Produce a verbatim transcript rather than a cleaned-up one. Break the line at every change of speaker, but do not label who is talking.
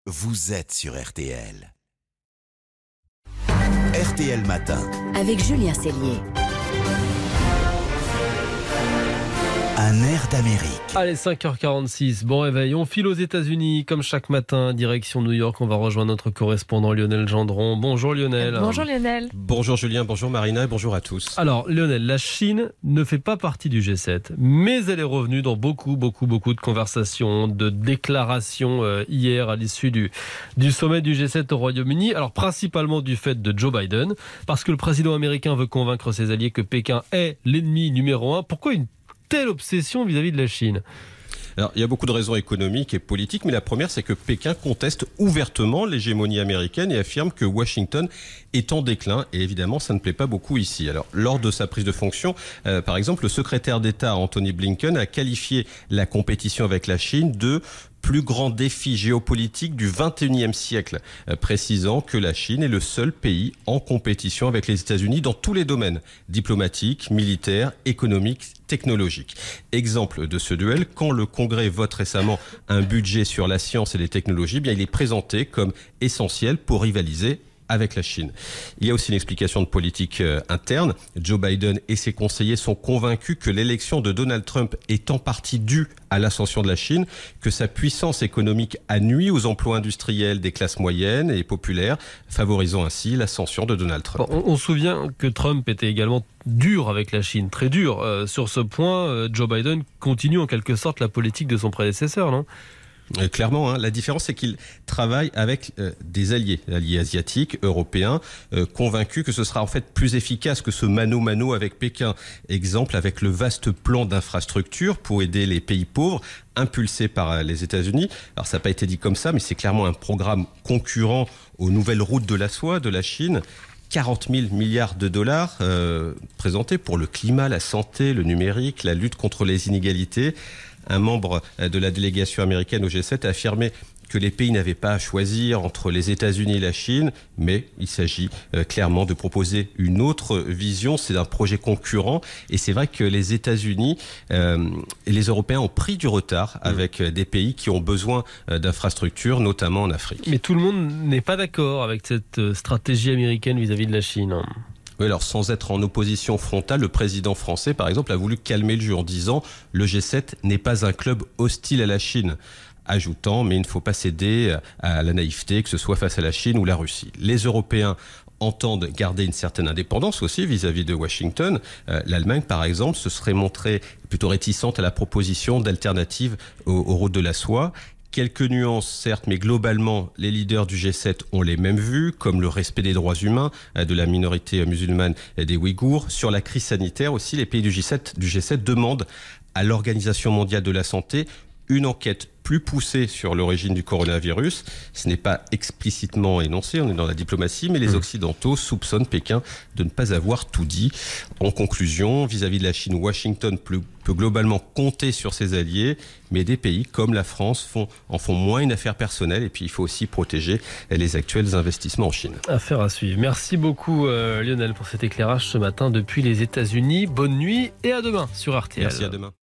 Vous êtes sur R T L. R T L Matin.
Avec Julien Cellier.
Un air d'Amérique.
Allez, cinq heures quarante-six, bon réveil, on file aux États-Unis comme chaque matin, direction New York. On va rejoindre notre correspondant Lionel Gendron. Bonjour Lionel.
Bonjour Lionel.
Bonjour Julien, bonjour Marina et bonjour à tous.
Alors Lionel, la Chine ne fait pas partie du G sept, mais elle est revenue dans beaucoup, beaucoup, beaucoup de conversations, de déclarations euh, hier à l'issue du, du sommet du G sept au Royaume-Uni. Alors principalement du fait de Joe Biden, parce que le président américain veut convaincre ses alliés que Pékin est l'ennemi numéro un. Pourquoi une telle obsession vis-à-vis de la Chine ?
Alors, il y a beaucoup de raisons économiques et politiques, mais la première, c'est que Pékin conteste ouvertement l'hégémonie américaine et affirme que Washington est en déclin. Et évidemment, ça ne plaît pas beaucoup ici. Alors, lors de sa prise de fonction, euh, par exemple, le secrétaire d'État Anthony Blinken a qualifié la compétition avec la Chine de plus grand défi géopolitique du vingt et unième siècle, euh, précisant que la Chine est le seul pays en compétition avec les États-Unis dans tous les domaines, diplomatiques, militaires, économiques, technologiques. Exemple de ce duel, quand le Congrès vote récemment un budget sur la science et les technologies, eh bien il est présenté comme essentiel pour rivaliser avec la Chine. Il y a aussi une explication de politique euh, interne. Joe Biden et ses conseillers sont convaincus que l'élection de Donald Trump est en partie due à l'ascension de la Chine, que sa puissance économique a nui aux emplois industriels des classes moyennes et populaires, favorisant ainsi l'ascension de Donald Trump.
Bon, on, on se souvient que Trump était également dur avec la Chine, très dur. Euh, sur ce point, euh, Joe Biden continue en quelque sorte la politique de son prédécesseur, non ?
Euh, clairement, hein, la différence, c'est qu'il travaille avec euh, des alliés, alliés asiatiques, européens, euh, convaincus que ce sera en fait plus efficace que ce mano-mano avec Pékin. Exemple avec le vaste plan d'infrastructure pour aider les pays pauvres, impulsé par euh, les États-Unis. Alors ça n'a pas été dit comme ça, mais c'est clairement un programme concurrent aux nouvelles routes de la soie de la Chine. quarante mille milliards de dollars euh, présentés pour le climat, la santé, le numérique, la lutte contre les inégalités. Un membre de la délégation américaine au G sept a affirmé que les pays n'avaient pas à choisir entre les États-Unis et la Chine, mais il s'agit euh, clairement de proposer une autre vision. C'est un projet concurrent et c'est vrai que les États-Unis euh, et les Européens ont pris du retard avec euh, des pays qui ont besoin euh, d'infrastructures, notamment en Afrique.
Mais tout le monde n'est pas d'accord avec cette stratégie américaine vis-à-vis de la Chine.
Oui, alors sans être en opposition frontale, le président français, par exemple, a voulu calmer le jeu en disant « Le G sept n'est pas un club hostile à la Chine », ajoutant « Mais il ne faut pas céder à la naïveté, que ce soit face à la Chine ou la Russie ». Les Européens entendent garder une certaine indépendance aussi vis-à-vis de Washington. Euh, L'Allemagne, par exemple, se serait montrée plutôt réticente à la proposition d'alternatives aux, aux routes de la soie. Quelques nuances, certes, mais globalement, les leaders du G sept ont les mêmes vues, comme le respect des droits humains de la minorité musulmane et des Ouïghours. Sur la crise sanitaire aussi, les pays du G sept, du G sept demandent à l'Organisation mondiale de la santé une enquête plus poussée sur l'origine du coronavirus. Ce n'est pas explicitement énoncé, on est dans la diplomatie, mais les Occidentaux soupçonnent Pékin de ne pas avoir tout dit. En conclusion, vis-à-vis de la Chine, Washington peut, peut globalement compter sur ses alliés, mais des pays comme la France font, en font moins une affaire personnelle, et puis il faut aussi protéger les actuels investissements en Chine.
Affaire à suivre. Merci beaucoup euh, Lionel pour cet éclairage ce matin depuis les États-Unis. Bonne nuit et à demain sur R T L.
Merci, à demain.